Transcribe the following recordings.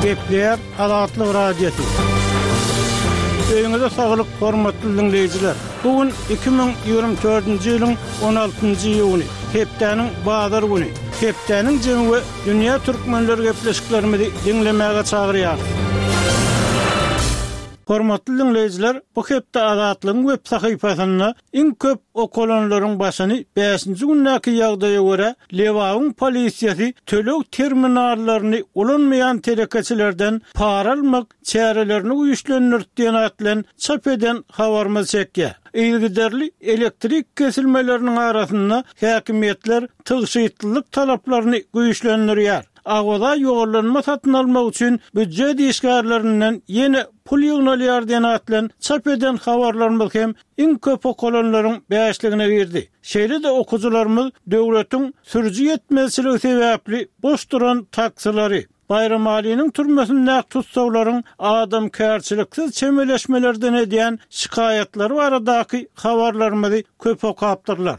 Kepler Adatlyk Radiosu. Öňüňizde saglyk, hormatly dinleyijiler. Bugün 2024-nji ýylyň 16-njy ýuny, hepdeniň bazar güni. Hepdeniň jemy we dünýä türkmenleri gepleşiklerimizi dinlemäge çagyrýar. Hormatly dinleyijiler, bu hepde Adatlyň web sahypasyna iň köp okulanlaryň başyny 5-nji günnäki ýagdaýa görä Lewaň polisiýasy tölek terminallaryny ulanmaýan telekeçilerden para almak çärelerini güýçlendirdiýän atlan çap eden habarmy çekýär. İlgiderli elektrik kesilmelerinin arasında häkimetler tygşytlyk talaplaryny güýçlendirýär. Awada ýogurlanma satyn almak üçin büdjet işgärlerinden ýene pul ýygnalyar diýen atlan çap eden habarlarymyz hem iň köp okulanlaryň bäşligine girdi. Şeýle-de okujularymyz döwletiň sürüji ýetmezçiligi sebäpli boş duran taksilary, Bayram Ali'nin türmesinde tutsawlaryň adam kärçiliksiz çemeleşmelerden edýän şikayetleri baradaky habarlarymyzy köp okapdyrlar.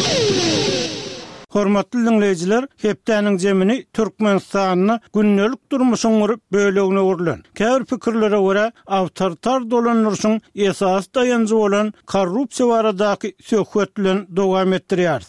Hormatly dinleyijiler, hepdeniň jemini Türkmenistanyň günnelik durmuşyň bölegine urulan. Käbir pikirlere görä, awtoritar dolanýaryň esas dayanjy bolan korrupsiýa baradaky söhbet bilen dowam etdirýär.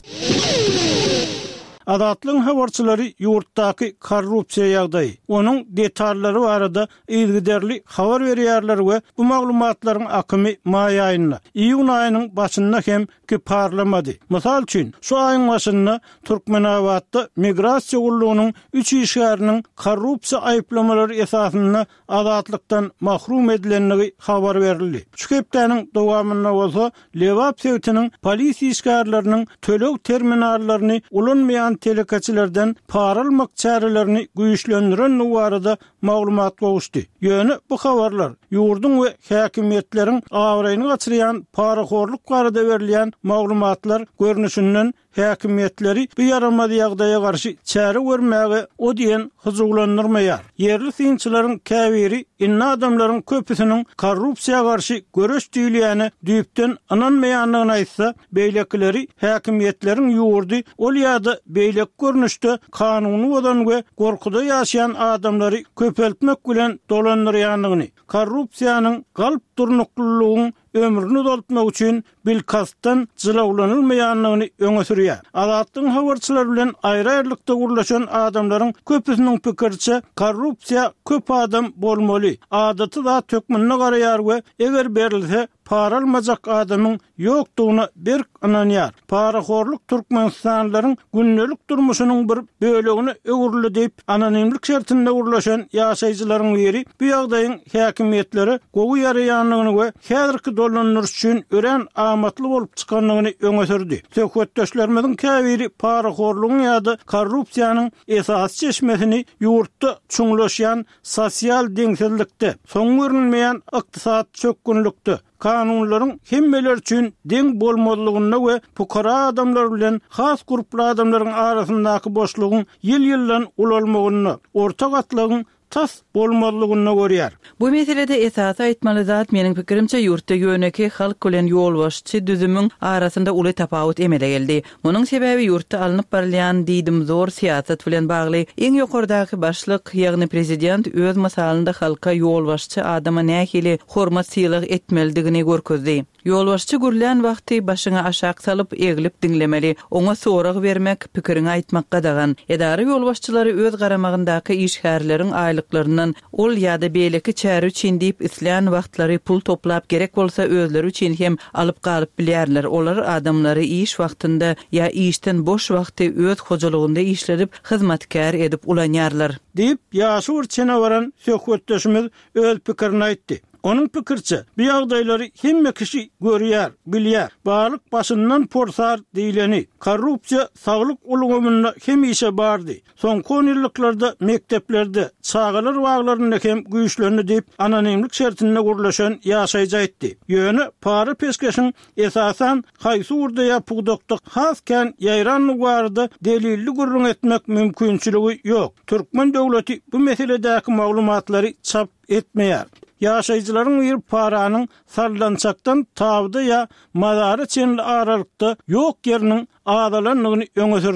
Adatlyň habarçylary ýurtdaky korrupsiýa ýagdaýy, onuň detallary barada ilgiderli habar berýärler we bu maglumatlaryň akymy maý aýyna, iýun aýynyň başynda hem ki parlamady. Mysal üçin, şu aýyň başynda Türkmenawatda migrasiýa gullugynyň 3 işgäriniň korrupsiýa aýplamalary esasynda azatlykdan mahrum edilenligi habar berildi. Şu hepdeniň dowamyna bolsa, Lewa pewtiniň polisiýa işgärleriniň tölek terminallaryny ulanmaýan telekeçilerden para almak çärelerini güýçlendiren nuwarada maglumat boluşdy. Ýöne bu habarlar ýurdun we häkimetleriň awraýyny gaçyrýan paraxorluk barada berilýän maglumatlar görnüşinden häkimetleri bu yaramady ýagdaýa garşy çäre görmäge o diýen hyzuglandyrmaýar. Yerli synçylaryň käbiri inna adamlaryň köpüsiniň korrupsiýa garşy görüş diýilýäni düýpden ananmaýanlygyny aýtsa, beýlekleri häkimetleriň ýurdy ol ýa-da beýlek görnüşde kanuny bolan we gorkuda ýaşaýan adamlary köpeltmek bilen dolandyrýanlygyny, korrupsiýanyň galp durnuklulygyň ömrüni dolutmak üçin bilkastan jylawlanylmaýanlygyny öňe sürýär. Adatlyň habarçylar bilen aýry-aýrylykda gurlaşan adamlaryň köpüsiniň pikirçe korrupsiýa köp adam bolmaly. Adaty da tökmenine garaýar we eger berilse para almajak adamyň ýokdugyna bir ananýar. Paraxorluk türkmenistanylaryň günnelik durmuşynyň bir bölegini öwürli diýip anonimlik şertinde gurlaşan ýaşaýjylaryň biri bu ýagdaýyň häkimetleri gowy ýaraýanlygyny we häzirki dolanýaryş üçin ören amatly bolup çykanlygyny öňe sürdi. Söhbetdeşlerimiziň käbiri paraxorlugyň ýa-da korrupsiýanyň esas çeşmesini ýurtda çuňlaşýan sosial deňsizlikde, soň görülmeýän ykdysat çökgünlükde, kanunlaryň hemmeler üçin deň bolmalygyna we pukara adamlar bilen has gruply adamlaryň arasyndaky boşlugyň ýyl-ýyldan ulalmagyny, ortak atlygyň tas bolmalygyna görýär. Bu meselede esas aýtmaly zat meniň pikirimçe ýurtda ýöneki halk bilen ýolbaşçy düzümüň arasynda uly tapawut emele geldi. Munyň sebäbi ýurtda alınıp barylýan diýdim zor siýasat bilen bagly. Eň ýokardaky başlyk, ýagny prezident öz masalynda halka ýolbaşçy adama nähili hormat syýylyk etmelidigini görkezdi. Ýolbaşçy gürlän wagty başyňa aşak salyp egilip dinlemeli, oňa sorag bermek, pikirini aýtmakga dagan. Edara ýolbaşçylary öz garamagyndaky işgärleriň aýlyklaryndan ol ýa-da beýleki çäre üçin diýip isleýän wagtlary pul toplap gerek bolsa özleri üçin hem alyp galyp bilýärler. Olar adamlary iş wagtynda ýa işden boş wagty öz hojalygynda işledip hyzmatkär edip ulanýarlar. Diýip ýaşy urçena baran söhbetdeşimiz öz pikirini aýtdy. Onun pikirçe, bu ýagdaýlary hemme kişi görýär, bilýär. Barlyk başyndan porsar diýileni, korrupsiýa saglyk ulgamynda hemişe bardy. Soňky ýyllarda mekteplerde çağalar waglaryny hem güýçlendi diýip anonimlik şertinde gurlaşan ýaşaýjy aýtdy. Ýöne para peskeşiň esasan haýsy urda ýapykdykda hasken ýaýranlyk barada delilli gurrun etmek mümkinçiligi ýok. Türkmen döwleti bu meseledäki maglumatlary çap etmeýär. Ýaşaýjylaryň bir paranyň sarlançakdan tabdy ýa madary çenli aralykda ýok ýeriniň adalanlygyny öňe sürdi.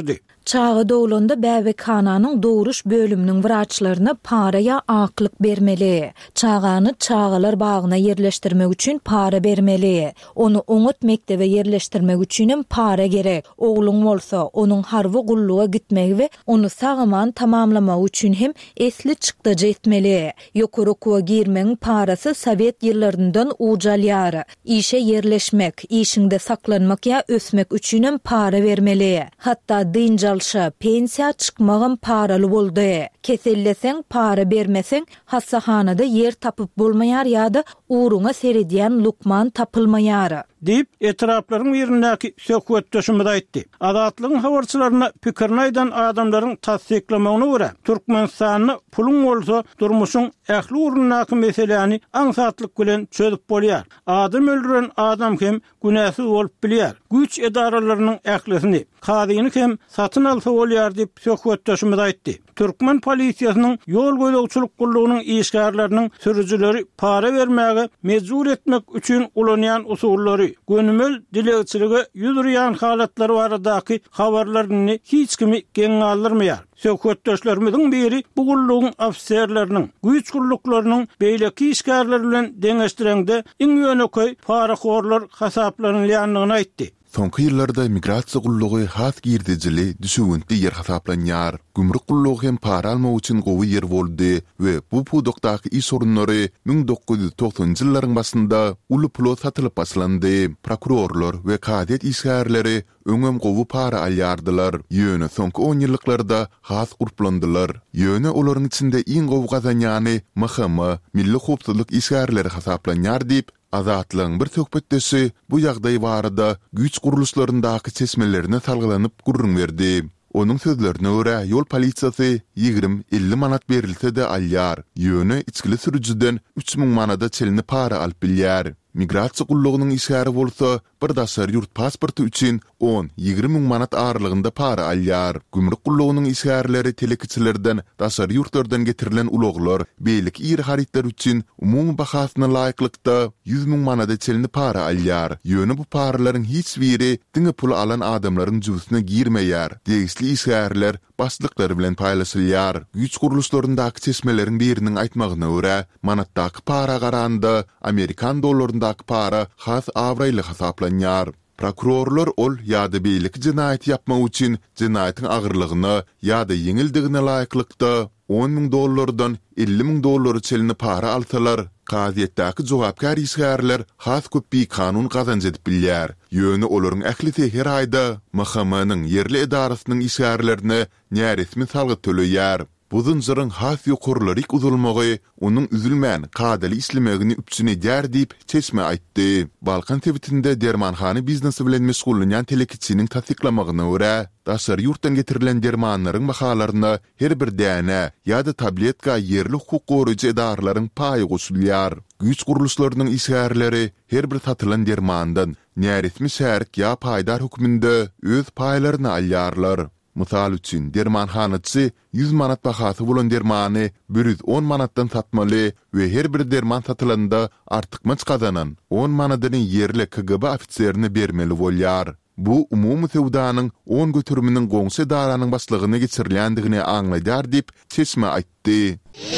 Çağı dowlanda bäbekhananyň dowruş bölüminiň wraçlaryna paraya aklyk bermeli. Çağany çağalar bagyna yerleşdirmek üçin para bermeli. Onu oňat mektebe yerleşdirmek üçin para gerek. Ogluň bolsa onuň harby gulluga gitmegi we onu sagaman tamamlamak üçin hem esli çykdyjy etmeli. Ýokary okuwa girmeň parasy Sowet ýyllaryndan ujalýar. İşe yerleşmek, işinde saklanmak ya ösmek üçin hem para bermeli. Hatta dynjalşa, pensiya çykmagyn paraly boldy. Keselleseň para bermeseň hassahanada yer tapyp bolmaýar ýa-da uruňa seredýän lukman tapylmaýar. Deyip etraflaryň birindäki söhbetdeşimi aýtdy. Azatlygyň habarçylaryna pikirini aýdan adamlaryň tasdiklamagyna görä, Türkmenistanyny puluň bolsa durmuşyň ähli urunnaky meseleni aňsatlyk bilen çözüp bolýar. Adam öldüren adam hem günäsiz bolup bilýär. Güç edaralarynyň ählisini, kadyny hem satyn alsa bolýar diýip söhbetdeşimi aýtdy. Türkmen polisiýasynyň ýol goýdagçylyk gullugynyň işgärlerini sürüjileri para bermäge mejbur etmek üçin ulanýan usullary, gönümel dilegçiligi ýüzürýän halatlary baradaky habarlaryny hiç kimi geň aldyrmaýar. Söhbetdeşlerimiziň biri bu gullugyň ofserleriniň, güýç gulluklarynyň beýleki işgärler bilen deňeşdirende iň ýöneköy paraxorlar hasaplanylýanlygyny aýtdy. Soňky ýyllarda migrasiýa gullugy has girdijili düşüwünti yer hasaplanýar. Gümrük gullugy hem para almak üçin gowy yer boldy we bu pudokdaky iş sorunlary 1990-njy ýyllaryň başynda uly pulot satylyp başlandy. Prokurorlar we kadet işgärleri öňem gowy para alýardylar. Ýöne soňky 10 ýyllyklarda has guruplandylar. Ýöne olaryň içinde iň gowy gazanýany MHM, Milli Howpsuzlyk işgärleri hasaplanýar diýip Azatlygyň bir söhbetdesi bu ýagdaý barada güýç guruluşlaryndaky çeşmelerini salgylanyp gurrun berdi. Onun sözlerine göre yol polisiýasy 20-50 manat berilse de alýar. Ýöne içkili sürüjiden 3000 manada çelini para alyp bilýär. Migrasiýa gullugynyň işgäri bolsa bir daşary ýurt pasporty üçin 10-20 min manat aralygynda para alýar. Gümrük gullugynyň işgärleri telekiçilerden daşary ýurtlardan getirilen ulaglar beýlik ýeri haritler üçin umumy bahasyna laýyklykda 100 min manada çelini para alýar. Ýöne bu paralaryň hiç biri diňe pul alan adamlaryň jübüsine girmeýär. Degişli işgärler başlyklary bilen paýlaşylýar. Güýç guruluşlaryndaky çeşmeleriň biriniň aýtmagyna görä, manatdaky para garanda Amerikan dollaryndaky para has awraýly hasaplanýar. Prokurorlar ol ýa-da beýlik jinaýat yapmak üçin jinaýatyň agyrlygyny ýa-da ýeňildigine laýyklykda $10,000 $50,000 çelini para alsalar, gazetdäki jogapkar işgärler has köpbi kanun gazanç edip bilýär. Ýöne olaryň ählisi her aýda MHM-nyň yerli edarasynyň işgärlerini näresmi salgy töleýär. Bu zynjyryň has ýokurlary uzulmagy onuň üzülmän kadali islemegini üpsüne där diýip çeşme aýtdy. Balkan tebitinde dermanhany biznesi bilen meşgullanýan telekiçiniň tasdiklamagyna görä, daşary ýurtdan getirilen dermanlaryň bahalaryna her bir däne ýa-da tabletka yerli hukuk goruýjy edaralaryň paýy goşulýar. Güýç guruluşlarynyň işgärleri her bir satylan dermandan näresmi şärik ýa paýdar hukmynda öz paýlaryny alýarlar. Mysal üçin dermanhanaçy 100 manat bahasy bolan dermany 110 manatdan satmaly we her bir derman satylanda artykmaç kazanan 10 manatdan yerli KGB ofitserini bermeli bolýar. Bu umumy sewdanyň 10 götürüminiň goňsy daranyň başlygyna geçirilýändigini aňlaýar diýip çeşme aýtdy.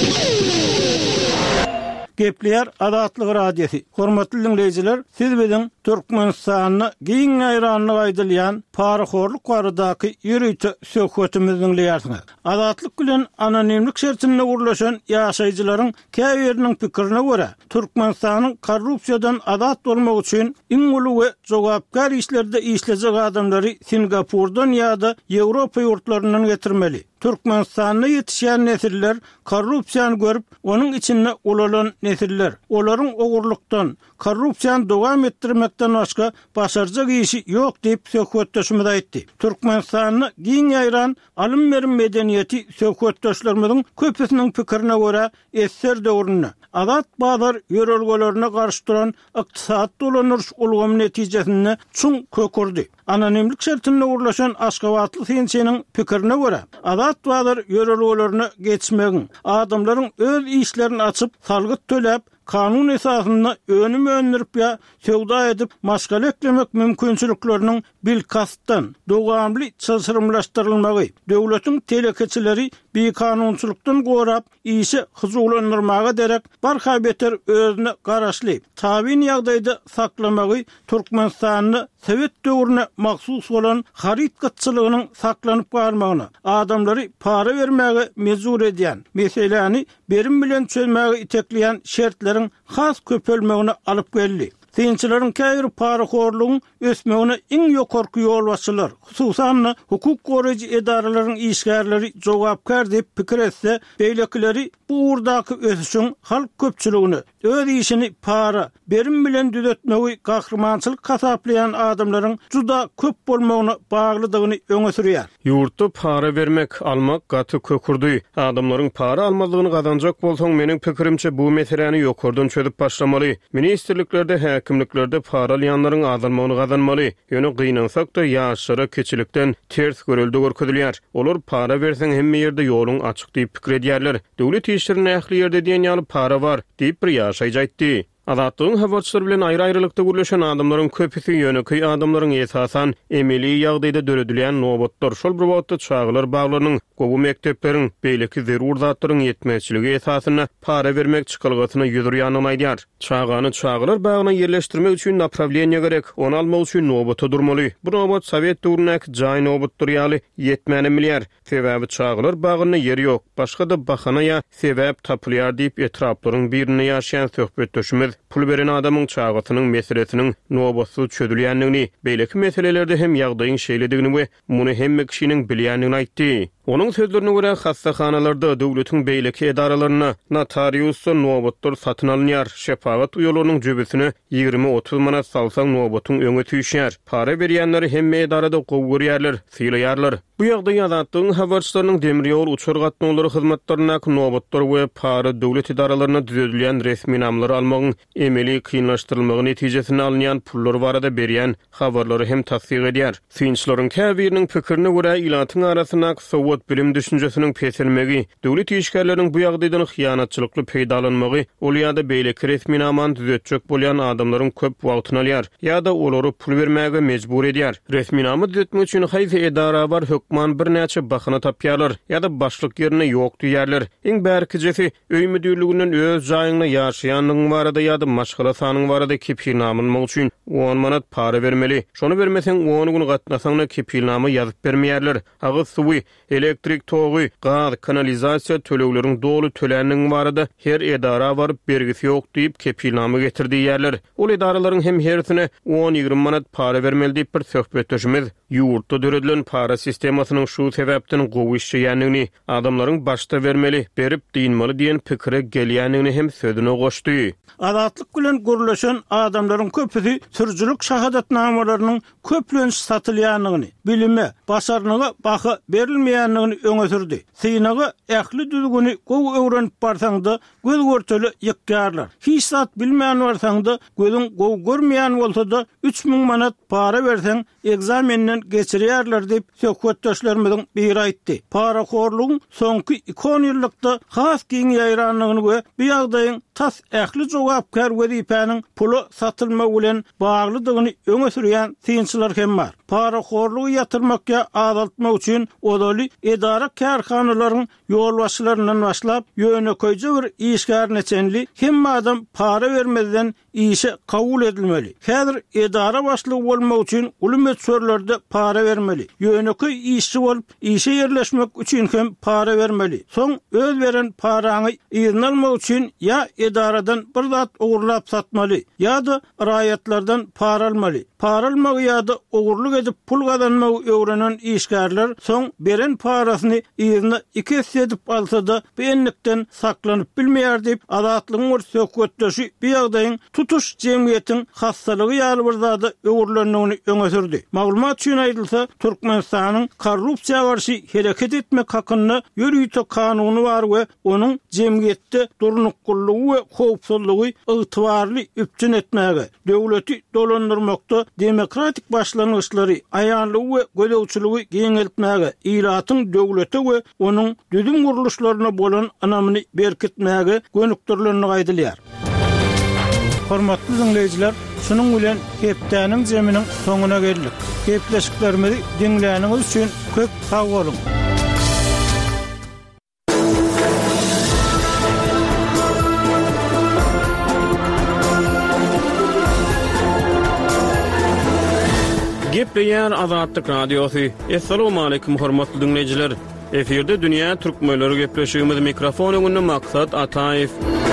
Gepler Azatlyk radiosi. Hormatly dinleyijiler, siz bilen Türkmenistanyny giň aýranlyk aýdylýan paraxorluk baradaky ýürüýte söhbetimizi dinleýärsiňiz. Azatlyk bilen anonimlik şertinde gurulşan ýaşaýjylaryň käbiriniň pikirine görä, Türkmenistanyň korrupsiýadan azat bolmak üçin iň uly we jogapkar işlerde işlejek adamlary Singapurdan ýa-da Ýewropa ýurtlarynyň getirmeli. Türkmenistanyň ýetişýän nesiller korrupsiýany görüp, onuň içinde ulalan nesiller, olaryň ogurlukdan, korrupsiýany dowam etdirmekden başga başarjak işi ýok diýip söhbetdeşimiz aýtdy. Türkmenistanyny giň aýran alym berim medeniýeti söhbetdeşlerimiziň köpüsiniň pikirine görä esser döwründe azat bazar ýörelgelerine garşy duran ykdysat dolanýaryş ulgamy netijesinde çuň kökürdi. Anonimlik şertinde gurulşan Aşgabatly Sençeniň pikirine görä, azat bazar ýörelgelerine geçmegiň, adamlaryň öz işlerini açyp salgyt töläp kanun esasında önüm önürüp ya sevda edip maskal eklemek mümkünçülüklerinin bilkastan dogamly çılsırımlaştırılmagy, döwletin telekeçileri bir kanunçuluktan gorap iyisi huzurlandırmaga derek barha beter özüne garaşly tabin ýagdaýda saklamagy Türkmenistanyny Sowet döwrüne maksus bolan harit gıtçylygynyň saklanyp galmagyny, adamlary para bermäge mezur edýän, meseleni berim bilen çözmäge itekleýän şertleriň has köpelmegine alyp geldi. Synçylaryň käýri paraxorlugyň ösmegine iň ýokarky ýol başçylar, hususan hukuk goraýjy edaralaryň işgärleri jogapkar diýip pikir etse, beýlekileri bu urdaky ösüşiň halk köpçüligini, öz işini para berim bilen düzetmegi gahrmançylyk kasaplayan adamlaryň juda köp bolmagyna baglydygyny öňe sürýär. Ýurtda para bermek, almak gaty kökürdi. Adamlaryň para almalygyny gazanjak bolsaň, meniň pikirimçe bu meseleni ýokardan çözüp başlamaly. Ministrliklerde, häkimliklerde para alýanlaryň azalmagyny gazanmaly. Ýöne gynansak da ýaşara keçilikden ters görüldi görkezilýär. Olar para berseň hemme ýerde ýoluň açyk diýip pikir edýärler. Döwlet işlerine ähli ýerde diýen ýaly para bar diýip bir ýaşaýjy aýtdy. Adatlyň habarçylar bilen aýry-aýrylykda gürleşen adamlaryň köpüsi ýöneköy adamlaryň esasan emeli ýagdaýda döredilýän nowbatlar şol bir wagtda çağlar baglarynyň gowy mektepleriň beýleki zerur zatlaryň ýetmezçiligi esasyna para bermek çykylgysyny ýüzürýänyny aýdýar. Çağany çağlar bagyna ýerleşdirmek üçin направление gerek, onu almak üçin nowbata durmaly. Bu nowbat Sowet döwründäki jaý nowbatlar ýaly ýetmäni milýär. Sebäbi çağlar bagyna ýeri ýok, başga da bahana ýa sebäp tapylýar diýip etraplaryň birine ýaşaýan söhbetdeşimiz pul beren adamyň çağatynyň meselesiniň nowabatsy çözülýändigini, beýleki meselelerde hem ýagdaýyň şeýledigini we muny hemme kişiniň bilýändigini aýtdy. Onun sözlerine göre hastaxanalarda döwletiň beýleki edaralaryna notariusy nowabatlar satyn alınýar. Şefaat uýalarynyň jebesine 20-30 manat salsaň nowabatyň öňe tüýşýär. Para berýänleri hemme edarada gowy görýärler, sylaýarlar. Bu ýagdaý adatlyň habarçylarynyň demir ýol uçur gatnaşlary hyzmatlaryna nowabatlar we para döwlet edaralaryna düzedilýän resmi namlary almagyň emeli kynlaşdyrylmagy netijesinde alınýan pullar barada berýän habarlary hem tasdiq edýär. Synçylaryň käbiriniň pikirine görä ilatyň arasyna Sowet bilim düşünjesiniň peselmegi, döwlet işgärleriniň bu ýagdaýdan hyýanatçylykly peýdalanmagy, ol ýa-da beýleki resmi naman düzetjek bolýan adamlaryň köp wagtyny alýar, ýa-da olary pul bermäge mejbur edýär. Resmi namy düzetmek üçin haýsy edara bar hökman bir näçe bahyna tapýarlar, ýa-da başlyk ýerine ýok diýerler. Iň bärkijesi öý müdürliginiň öz jaýyna ýaşaýanyň barada ýa-da maşgala sanyň barada kepilnamyny üçin 10 manat para bermeli. Şonu bermeseň 10 gün gatnasaňda kepilnamy ýazyp bermeýärler. Agyz suwy, elektrik togy, gaz, kanalizasiýa tölegleriň dolu töläniň barada her edara baryp bergisi ýok diýip kepilnamy getirdi ýerler. Ol edaralaryň hem hersine 10-20 manat para bermeli diýip bir söhbetdeşimiz ýurtda döredilen para sistemasynyň şu sebäpden gowy işleýändigini, adamlaryň başda bermeli, berip diýilmeli diýen pikire gelýändigini hem sözüne goşdy. Adatlyk bilen gürleşen adamlaryň köpüsi sürjülük şahadatnamalarynyň köplenç satylýandygyny, bilime, başarlyga baha berilmeýändigini öňe sürdi. Synagy ähli düzgüni gowy öwrenip barsaňda göz görteli ýykýarlar. Hiç zat bilmeýän barsaňda gözüň gowy görmeýän bolsa-da 3000 manat para berseň egzamenden geçirýärler diýip söhbetdeşlerimiň biri aýtdy. Paraxorlugyň soňky 2 ýyllykda has giň ýaýranlygyny we bu ýagdaýyň tas ähli jogapkar wezipäniň pulu satylma bilen baglydygyny öňe sürýän synçylar hem bar. Paraxorlugy ýatyrmakka azaltmak üçin odaly edara kärhanalaryň ýol başlaryndan başlap ýöneköýje bir işgär neçenli hem adam para bermeden işe kabul edilmeli. Häzir edara başlygy bolmak üçin uly sörlerde para vermeli. Ýöneköý işçi bolup işe ýerleşmek üçin hem para vermeli. Soň öz beren paraňy ýygyny almak üçin ýa edaradan bir zat ogurlap satmaly, ýa-da raýatlardan para almaly. Para almak ýa-da ogurluk edip pul gazanmagy öwrenen işgärler soň beren parasyny ýygyny 2 edip alsa-da beýenlikden saklanyp bilmeýär diýip adatlygyň bir söhbetdeşi bu ýagdaýyň tutuş jemgyýetiň hassalygy ýaly bir zada öwürlendigini öňe sürdi. Maglumat üçin aýdylsa, Türkmenistanyň korrupsiýa garşy hereket etmek hakyny ýürüýte kanuny bar we onuň jemgyýetde durnukullygy we howpsuzlygy ygtybarly üpçün etmäge, döwleti dolandyrmakda demokratik başlangyçlary aýanlygy we gödäwçiligi geňeltmäge, ilatyň döwlete we onuň düzüm guruluşlaryna bolan anamyny berkitmäge gönükdirlenigi aýdylýar. Hormatly dinleyijiler, şunun bilen Gepdäniň jeminiň soňuna geldik. Gepleşiklerimizi dinläniňiz üçin köp sag bolun. Gepleýär Azatlyk Radiosu. Assalamu alaykum hormatly dinleyijiler. Eferde dünýä türkmenleri gepleşigimiz mikrofon öňünde Maksat Ataýew.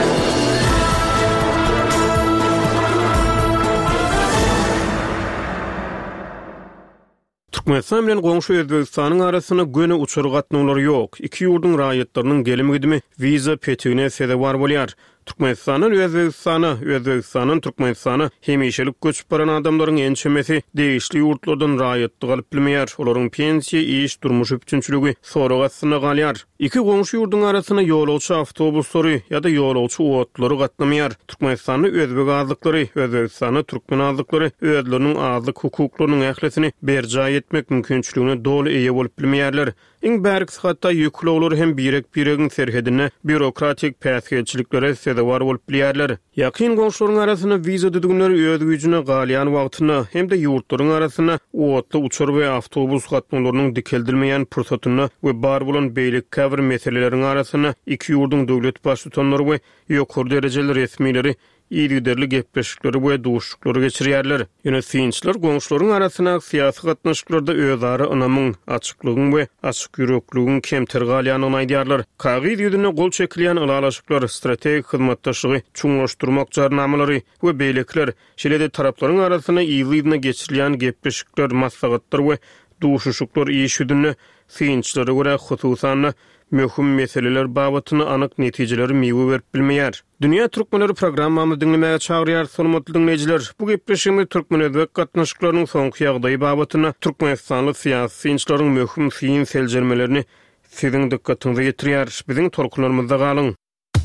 Türkmenistan bilen goňşy Özbegistanyň arasyna göne uçur gatnawlary ýok. Iki ýurduň raýatlarynyň gelimigidimi viza petigine sebäp bar bolýar. Türkmenistanyň Özbegistanyň Türkmenistana hemişelik göçüp baran adamlaryň ençemesi değişli ýurtlardan raýatly galyp bilmeýär. Olaryň pensiýa, iş, durmuş üçinçiligi soragatsyna galýar. Iki goňşy ýurduň arasyna ýolagçy awtobuslary ýa-da ýolagçy otlary gatnamaýar. Türkmenistanyň özbek azlyklary, Özbegistanyň türkmen azlyklary özleriniň azlyk hukuklarynyň ählesini berja etmek mümkinçiligine dolu eýe bolup bilmeýärler. Iň bärki hatda ýüklewler hem biregiň serhedine bürokratik päsgelçiliklere sebäp bolup bilýärler. Ýakyn goňşularyň arasyna viza düdügünleri öz güýjüne galýan wagtyna hem-de ýurtlaryň arasyna otly uçur we awtobus gatnawlarynyň dikeldilmeýän pursatyny we bar bolan beýlik käbir meseleleriň arasyna iki ýurduň döwlet başlyklary we ýokary derejeli resmileri ýygyderli gepleşikleri we duşuklary geçirýärler. Ýöne synçylar goňşularyň arasyna syýasy gatnaşyklarda özara ynamyň, açyklygyň we açyk ýürekligiň kemter galýanyny aýdýarlar. Kagyz ýüzüne gol çekilýän alalaşyklar, strategik hyzmatdaşlygy çuňlaşdyrmak jarnamalary we beýlekler, şeýle-de taraplaryň arasyna ýygyna geçirilýän gepleşikler, maslahatlar we duşuşuklar iş ýüzüne synçylary görä hususan möhüm meseleler babatyny anyk netijeleri meýwe berip bilmeýär. Dünýä türkmenleri programmamy dinlemäge çagyrýar hormatly dinleyijiler. Bu gepleşigimiz türkmen özbek gatnaşyklarynyň soňky ýagdaýy babatyna türkmenistanly syýasy synçylaryň möhüm fiýin seljermelerini siziň dikkatiňize getirýär. Biziň torkularymyzda galyň.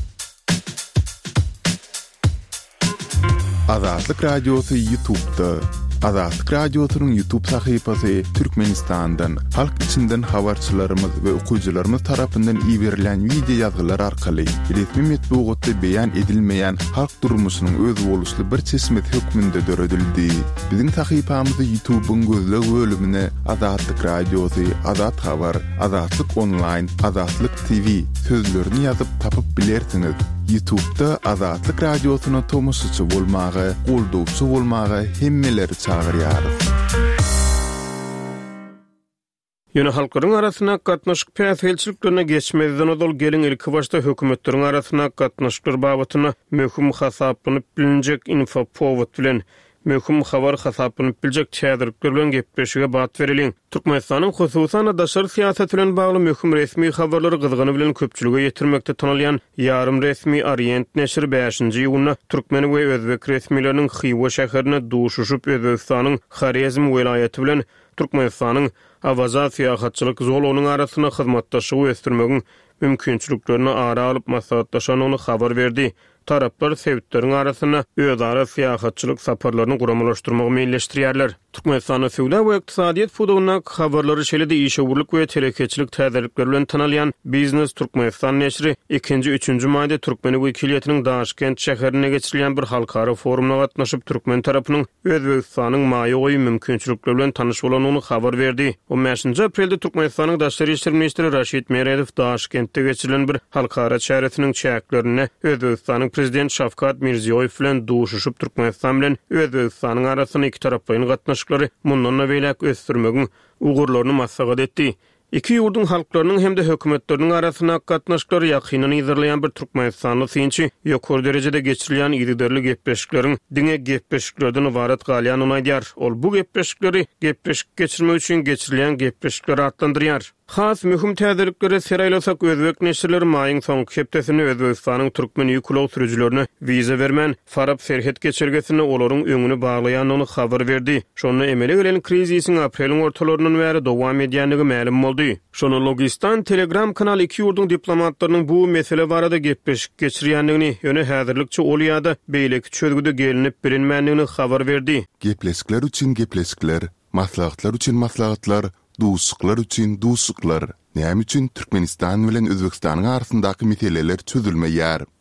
Azatlyk Radiosu YouTube'da. Azatlyk Radiosu'nun YouTube sahypasy Türkmenistan'dan, halk içinden habarçylarymyz we okuwçylarymyz tarapyndan iýerilen video ýazgylar arkaly resmi metbuatda beýan edilmeýän halk durmuşynyň öz boluşly bir çeşmet hökmünde döredildi. Biziň sahypamyzy YouTube'un gözleg bölümine Azatlyk Radiosu, Azat Habar, Azatlyk Online, Azatlyk TV sözlerini ýazyp tapyp bilersiňiz. YouTube'da Azatlyk Radiosu'na tomusçy bolmagy, goldowçy bolmagy hemmeleri çagyrýar. Ýöne halklaryň arasyna gatnaşyk päsgelçiliklerine geçmezden odol gelin ilki başda hökümetleriň arasyna gatnaşyklar babatyna möhüm hasaplanıp bilinjek infopowod bilen möhüm habar hasaplanıp biljek çäderlikler bilen gepleşige bat beriliň. Türkmenistanyň hususan daşary siýasat bilen bagly möhüm resmi habarlary gyzgyny bilen köpçülige ýetirmekde tanalýan ýarym resmi Orient neşri 5-nji ýylyna türkmen we özbek resmileriniň Xiwa şäherine duşuşup Özbegistanyň Xarezm welaýaty bilen Türkmenistanyň Avaza syýahatçylyk zolunyň arasyna hyzmatdaşygy ösdürmegiň mümkinçiliklerini ara alyp maslahatdaşanyny habar berdi. Taraplar sebäpleriniň arasyna özara syýahatçylyk saparlaryny guramalaşdyrmagy meýilleşdirýärler. Türkmenistanyň Suwda we Iqtisadiýat Fodugyna habarlary şeýle-de işewurlyk we telekeçilik täzelikleri bilen tanalýan Biznes Türkmenistan neşri 2-3 maýda Türkmen wekiliýetiniň Daşkent şäherine geçirilýän bir halkara forumuna gatnaşyp türkmen tarapynyň Özbegistanyň maýy goýy mümkinçilikleri bilen tanyş bolanyny habar berdi. O 5-nji aprelde Türkmenistanyň Daşary işleri ministri Raşid Meredow Daşkentde geçirilen bir halkara çäretiniň çäklerine Özbegistanyň prezident Şavkat Mirziýoýew bilen duşuşup Türkmenistan bilen Özbegistanyň arasyna iki taraplaryň gatnaşyklary mundan bäýlek ösdürmegiň ugurlaryny maslahat etdi. Iki ýurduň halklarynyň hem-de hökümetleriniň arasyna gatnaşyklary ýakynyny ýazylýan bir türkmenistanly synçy ýokary derejede geçirilýän ýygyderli gepleşikleriň diňe gepleşiklerden ibaret galýanyny aýdýar. Ol bu gepleşikleri gepleşik geçirmek üçin geçirilýän gepleşikleri adlandyrýar. Has mühüm täzelikleri seraýlasak özbek neşirleri maýyň soňky hepdesini Özbegistanyň türkmen ýüklüw sürüjilerine viza bermän Farab serhet geçirgesini olaryň öňüni baglaýanyny habar berdi. Şonu emele gelen krizisiň apreliň ortalaryndan bäri dowam edýänligi ma'lum boldy. Şonu Logistan Telegram kanaly iki ýurduň diplomatlarynyň bu mesele barada gepleşik geçirýänligini ýöne häzirlikçi olýada beýleki çözgüde gelinip bilinmänligini habar berdi. Gepleşikler üçin gepleşikler, maslahatlar üçin maslahatlar, duşuklar üçin duşuklar. Näme üçin Türkmenistan bilen Özbegistanyň arasyndaky meseleler çözülmeýär?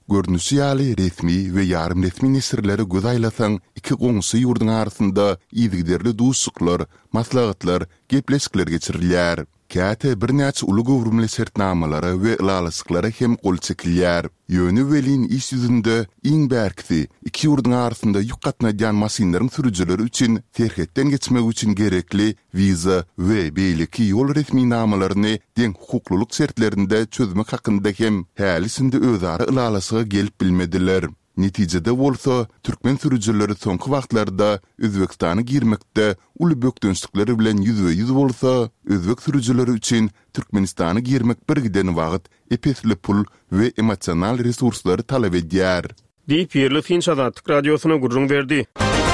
görnüşi ýaly resmi we ýarym resmi nesirleri göz aýlasaň, iki goňşy ýurdun arasynda ýygyderli duşuklar, maslahatlar, gepleşikler geçirilýär. Käte bir näçe uly gowrumly sertnamalary we ılalysyklara hem gol çekilýär. Ýöne welin iş ýüzünde iň bärkisi iki ýurdun arasynda ýük gatnaýan masinalaryň sürüjileri üçin terhetden geçmek üçin gerekli viza we beýleki ýol resminamalaryny deň hukukluluk sertlerinde çözmek hakynda hem hälisinde özara ılalysyga gelip bilmediler. Netijede bolsa, Türkmen sürüjileri soňky wagtlarda Özbekistana girmekde uly bökdünçlikleri bilen ýüzbe-ýüz bolsa, Özbek sürüjileri üçin Türkmenistana girmek bir giden wagt epesli pul we emosional resurslary talap edýär. Diýip ýerli Finç Azatlyk radiosyna gurrun berdi.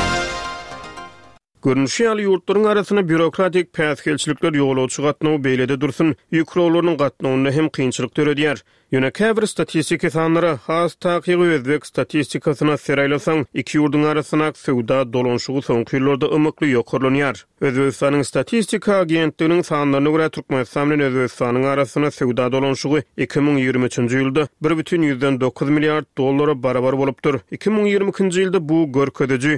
Görnüşi ýaly ýurtlaryň arasyna bürokratik päsgelçilikler ýoğulçy gatnawy beýlede dursun, ýükrowlaryň gatnawyna hem kynçylyk töredýär. Ýöne käbir statistika sanları has taqiqi Özbek statistikasyna seraýlasaň, iki ýurdun arasyna sowda dolanşygy soňky ýyllarda ymykly ýokarlanýar. Özbekistanyň statistika agentliginiň sanlaryna görä Türkmenistan bilen Özbekistanyň arasyna sowda dolanşygy 2023-nji ýylda 1,9 milliard dollara barabar bolupdyr. 2022-nji ýylda bu görkedeji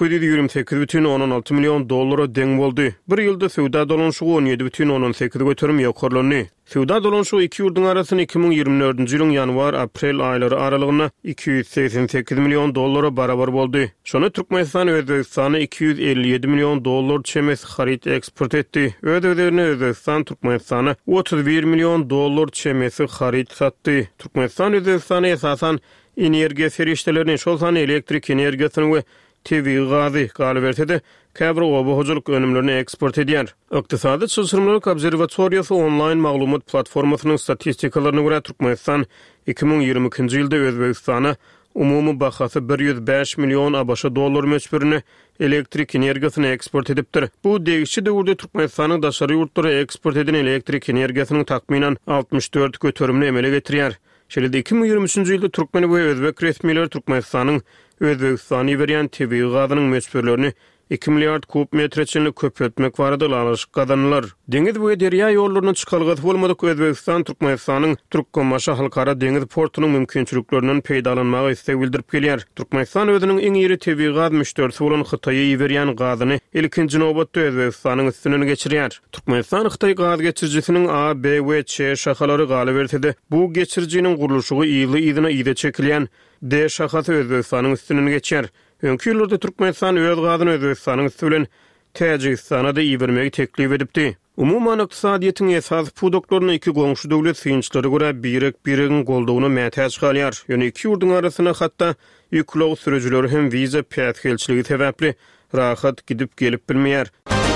928,16 milyon dollara deň boldy. Bir ýylda sowda dolanşygy 17,18 götürüm ýokarlandy. Sowda dolanşygy iki ýurdun arasyna 2024-nji ýylyň ýanwar-aprel aýlary aralygyna 288 milyon dollara barabar boldy. Şonu Türkmenistan Özbekistana 257 milyon dollar çemes harit eksport etdi. Ödeglerini Özbekistan Türkmenistana 31 milyon dollar çemesi harit satdy. Türkmenistan Özbekistana esasan energiýa serişdelerini, şolsan elektrik energiýasyny we TV gazy galybertede käbir obahojalyk önümlerini eksport edýär. Ykdysady çylşyrmalaryk obserwatoriýasy online maglumat platformasynyň statistikalarına görä Türkmenistan 2022-nji ýylda Özbekistana umumy bahasy 105 milyon ABŞ dollar meçberini elektrik energiýasyny eksport edipdir. Bu degişçi döwürde Türkmenistanyň daşary ýurtlary eksport eden elektrik energiýasynyň takminan 64 götürümini emele getirýär. Şeýle 2023-nji ýylda Türkmen we Özbek resmileri Türkmenistanyň Özbekistany berýän TV gazynyň meçberlerini 2 milyard kub metreçinlik köpetmek barada alışık kazanılar. Deniz ve derya yollarının çıkalgısı bolmadyk Özbekistan Türkmenistanyň Türkmenmaşa halkara deniz portunyň mümkinçiliklerinden peýdalanmagy istek bildirip gelýär. Türkmenistan özüniň iň iri TV gaz müşterisi bolan Hytaýa berýän gazyny ilkinji nowbatda Özbekistanyň üstüne geçirýär. Türkmenistan Hytaý gaz geçirjisiniň A, B we C şahalary galy berdi. Bu geçirjiniň gurulşygy ýyly ýylyna ýyda çekilýän D şahasy Özbekistanyň üstüne geçer. Öňkü ýyllarda Türkmenistan öz gazyny Özbekistanyň üstüne Täjikistana da ýebermegi teklip edipdi. Umuman ykdysadyýetyň esas pudoklaryna iki goňşy döwlet synçlary görä birigiň goldawyna mätäç galýar. Ýöne iki ýurdun arasyna hatda ýüklew sürüjileri hem viza päsgelçiligi sebäpli rahat gidip gelip bilmeýär.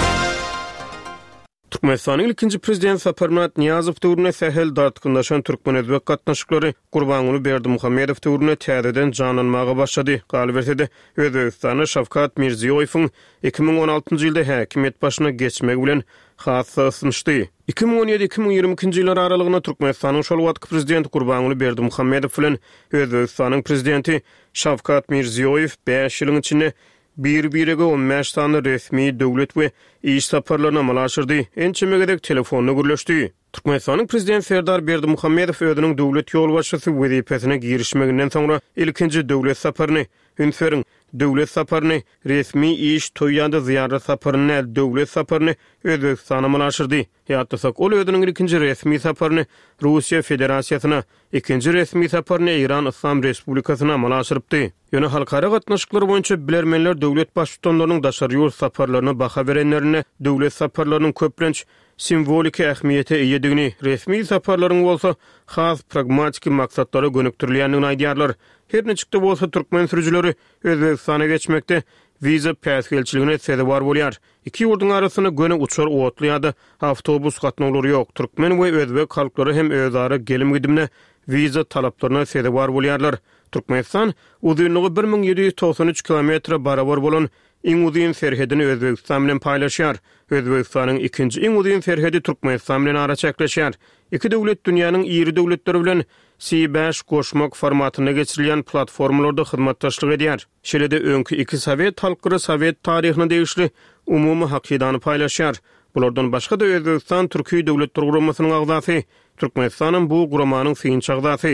Türkmenistanyň ikinji prezident Saparmat Niyazow döwrüne sähel dartykynlaşan türkmen-özbek gatnaşyklary Gurbanuly Berdimuhammedow döwrüne täzeden janlanmaga başlady. Galybertede Özbekistanyň Şawkat Mirziýowyň 2016-njy ýylda häkimet başyna geçmek bilen hassaslaşdy. 2017-2022-nji ýyllar aralygyna Türkmenistanyň şol wagtky prezidenti Gurbanuly Berdimuhammedow bilen Özbekistanyň prezidenti Şawkat Mirziýowyň 5 ýylyň içinde bir-birige 15 tane resmi döwlet we iş saparlaryna malaşyrdy. Ençemegedek telefonna gürleşdi. Türkmenistanyň prezidenti Serdar Berdimuhammedow özüniň döwlet ýolbaşçysy wezipesine girişmeginden soňra ilkinji döwlet saparyny Ünseriň döwlet saparyny resmi iş toýýanda ziyaret saparyny döwlet saparyny Özbekistana malaşyrdy. Ýa-da ol özüniň ilkinji resmi saparyny Russiýa Federasiýasyna, ikinji resmi saparyny Iran Islam Respublikasyna malaşyrypdy. Ýöne halkara gatnaşyklar boýunça bilermenler döwlet başçylarynyň daşary ýurt saparlaryna baha berenlerine döwlet saparlarynyň köplenç simbolik ähmiýete eýedigini, resmi saparlaryň bolsa has pragmatik maksatlara gönükdirilýändigini aýdýarlar. Her neçikde bolsa türkmen sürüjileri Özbekistana geçmekde viza päsgelçiligine sebäp bolýar. İki ýurdun arasyna göne uçar otlaýady, awtobus gatnawlary ýok. Türkmen we özbek halklary hem özara gelim gidimine viza talaplaryna sebäp bolýarlar. Türkmenistan uzunlygy 1793 kilometre barabar bolan iň uzun serhedini Özbekistan bilen paýlaşýar. Özbekistanyň ikinji iň uzun serhedi Türkmenistan bilen ara çekleşýär. İki döwlet dünýäniň ýeri döwletleri bilen C5 goşmak formatyna geçirilýän platformalarda hyzmatdaşlyk edýär. Şeýle-de öňkü iki Sowet halkary Sowet taryhyny degişli umumy hakydany paýlaşýar. Bulardan başga da Özbekistan Türkiýe döwletleri guramasynyň agzasy, Türkmenistanyň bu guramanyň synç agzasy.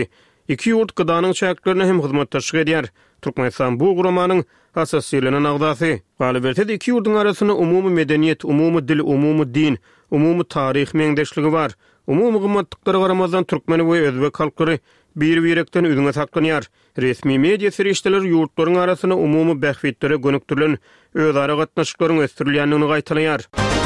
Iki yurt gıdanın çäklerine hem hyzmatdaşlyk edýär. Türkmenistan bu guramaның asasyylenen agdasy. Galiberde iki yurdun arasynda umumy medeniýet, umumy dil, umumy din, umumy taryh meňdeşligi bar. Umumy gymmatlyklary garamazdan türkmeni we özbek halklary bir-birekden özüňe saklanýar. Resmi media serişdeler yurtlaryň arasyna umumy bähwitlere gönükdirilen özara gatnaşyklaryň ösdürilýändigini gaýtalaýar.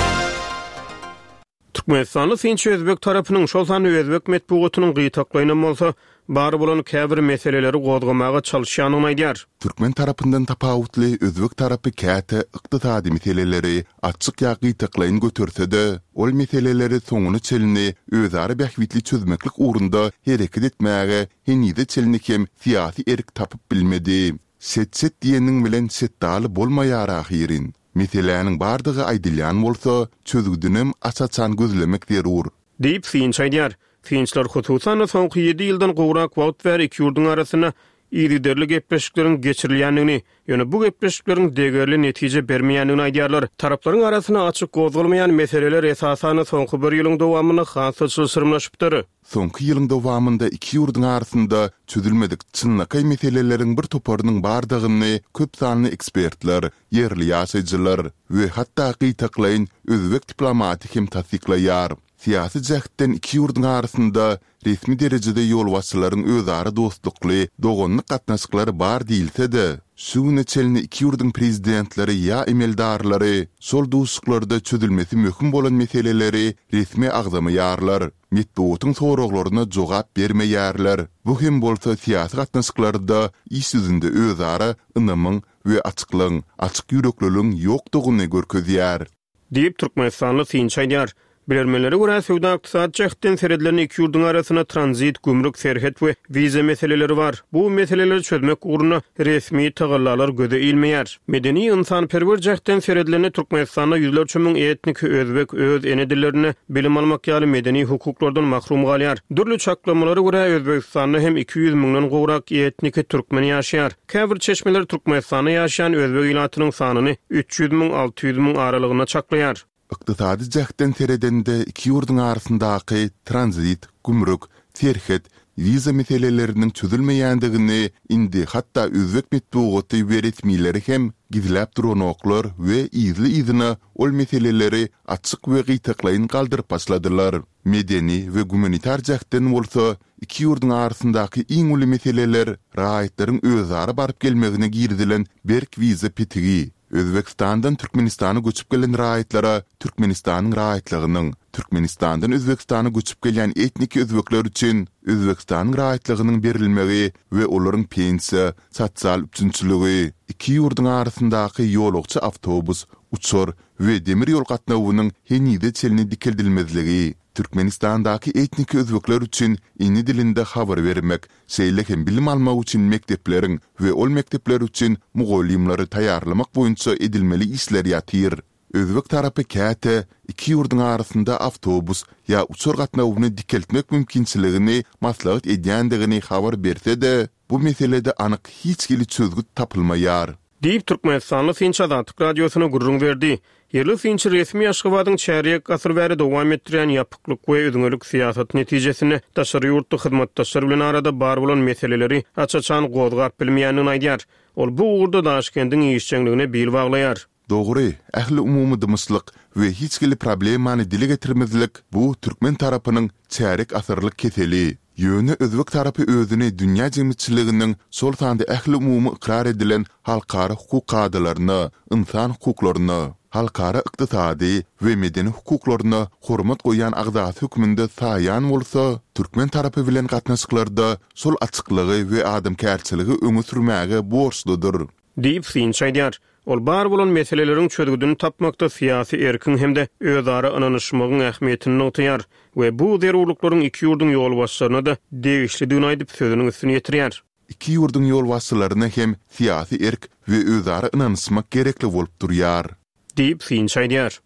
Türkmenistanly Finçe özbek tarapynyň şol sany özbek metbuatynyň gyýtaklaýan bolsa, bary bolan käbir meseleleri gozgamaga çalışýanyny aýdýar. Türkmen tarapyndan tapawutly özbek tarapy käte ykdysady meseleleri açyk ýa-da gyýtaklaýan götürse-de, ol meseleleri soňuny çelini özara bähwitli çözmeklik uğrunda hereket etmäge henide çelini hem siýasy erk tapyp bilmedi. Set diýeniň bilen setdaly bolmaýar ahyrin. Meselenin bardygy aýdylýan bolsa, çözgüdünem açaçan gözlemek derur. Diýip Finçe aýdýar. Finçler hususan soňky 7 ýyldan gowrak wagt bäri iki ýurdun arasyna ýygyderli gepleşikleriň geçirilýändigini, ýöne bu gepleşikleriň degerli netije bermeýändigini aýdýarlar. Taraplaryň arasyna açyk gozulmaýan meseleler esasany soňky bir ýylyň dowamyny hansy sırmlaşypdyr. Soňky ýylyň dowamynda iki ýurdun arasynda çözülmedik çynlakay meseleleriň bir toparynyň bardygyny köp sanly ekspertler, ýerli ýaşaýjylar we hatda gyýtaklaýan özbek diplomatik hem tasdiklaýar. Siyasi jähden iki ýurdun arasynda resmi derejede ýolbaşçylaryň özara dostlukly, dogonlyk gatnaşyklary bar diýilse-de, şu neçelini iki ýurdun prezidentleri ýa emeldarlary şol dostluklarda çözülmesi möhüm bolan meseleleri resmi agzamaýarlar. Metbuatyň soraklaryna jogap bermeýärler. Bu hem bolsa siýasy gatnaşyklarda iş ýüzünde özara ynamyň we açyklyň, açyk ýürekliligiň ýokdugyny görkezýär. Diýip Türkmenistanly Finçe aýdýar. Bilermelere göre söwda ykdysat jähden seredleriň iki ýurdun arasyna tranzit, gümrük, serhet we viza meseleleri var. Bu meseleleri çözmek uğruna resmi tagallalar göze ilmeýär. Medeni insanperwer jähden seredlerini Türkmenistanda ýüzlerçe müň etnik özbek öz ene dillerini bilim almak ýaly medeni hukuklardan mahrum galýar. Dürli çaklamalara göre Özbekistanda hem 200 müňden gowrak etnik türkmen ýaşaýar. Käbir çeşmeler Türkmenistanda ýaşaýan özbek ilatynyň sanyny 300 müň 600 müň aralygyna çaklaýar. Iqtisadi jähden seredende iki ýurdun arasyndaky tranzit, gümrük, serhet, viza meseleleriniň çözülmeýändigini indi hatda özbek metbuaty beretmileri hem gizläp duran oklar we izli ol meseleleri açyk we gyýtaklaýan galdyryp başladylar. Medeni we gumanitar jähden bolsa, iki ýurdun arasyndaky iň uly meseleler raýatlaryň özara baryp gelmegine girdilen berk viza petigi. Özbekistandan Türkmenistana göçüp gelen raýatlara Türkmenistanyň raýatlygynyň, Türkmenistandan Özbekistana göçüp gelen etnik özbekler üçin Özbekistanyň raýatlygynyň berilmegi we olaryň pensiýa, sosial üçinçiligi, iki ýurdun arasyndaky ýolukçy awtobus, uçur we demir ýol gatnawynyň henide çelini dikeldilmezligi, Türkmenistandaky etnik özbekler üçin ini dilinde habar bermek, şeýle hem bilim almak üçin mektepleriň we ol mektepler üçin mugallimlary taýýarlamak boýunça edilmeli işler ýatyr. Özbek tarapy käte iki ýurdun arasynda awtobus ýa uçur gatnawyny dikeltmek mümkinçiligini maslahat edýändigini habar berse-de, bu meselede anyk hiç gili çözgüt tapylmaýar. Diýip Türkmenistanly Finçe Azatlyk radiosyna gurrun berdi. Yerli Finçe resmi ýaşgywadyň çäriýek gasyr bäri dowam etdirýän ýapyklyk we özüňelik siýasat netijesini daşary ýurtda hyzmatdaşlar bilen arada bar bolan meseleleri açaçan gozgap bilmeýänini aýdýar. Ol bu uğurda Daşkendiň işçiligine bil baglaýar. Dogry, ähli umumy dymyslyk we hiç gili problemany dile getirmezlik bu türkmen tarapynyň çärek asyrlyk keseli. Ýöne özbek tarapy özüni dünýä jemgyýetçiliginiň şol sanda ähli umumy ikrar edilen halkara hukuk kadaryny, insan hukuklaryny, halkara ykdysady we medeni hukuklaryny hormat goýan agzat hökmünde saýan bolsa, türkmen tarapy bilen gatnaşyklarda şol açyklygy we adamkärçiligi öňe sürmäge borçludyr. Diýip Finçe aýdýar. Ol bar bolan meseleleriň çözgüdüni tapmakda siýasy erkin hemde özara ynanyşmagyň ähmiýetini notaýar we bu zerurlyklaryň iki ýurdun ýolbaşçylaryna da degişlidigini aýdyp sözüniň üstüne ýetirýär. İki ýurdun ýolbaşçylaryna hem siýasy erk we özara ynanyşmak gerekli bolup durýar. Diýip Finçe aýdýar.